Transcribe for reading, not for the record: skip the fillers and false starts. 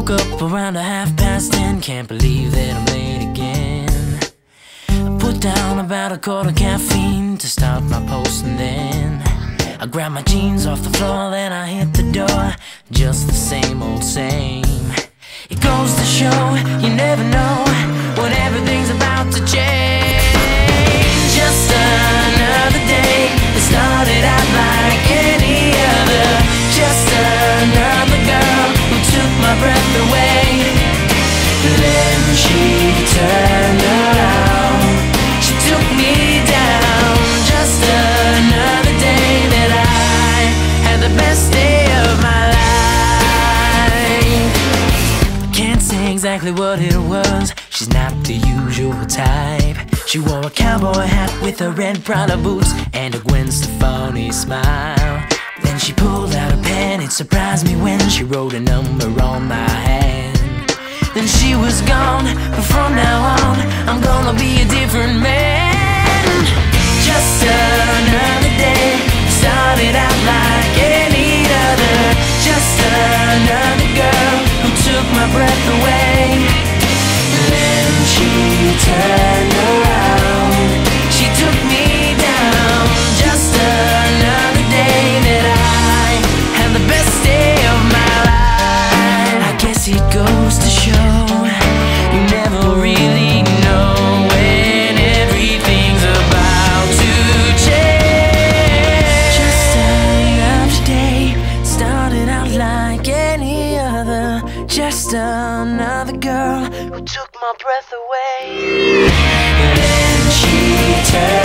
woke up around 10:30. Can't believe that I'm late again. I put down about a quart of caffeine to start my post, and then I grabbed my jeans off the floor, then I hit the door. Just the same old same. It goes to show you never know when everything's about to change. Just another day that started out like any other. Just another girl who took my breath away. Then she turned around, she took me down. Just another day that I had the best day of my life. Can't say exactly what it was, she's not the usual type. She wore a cowboy hat with her red Prada boots and a Gwen Stefani smile. Then she pulled out a pen, it surprised me when she wrote a number on my hand. Then she was gone, but from now on I'm gonna be a different man. Just another day started out like any other. Just another girl who took my breath away. Then she turned around, she took me down. Just another day that I had the best day of my life. I guess it goes to show you never really know when everything's about to change. Just another day started out like any other. Just another girl who took my breath away. Then she turned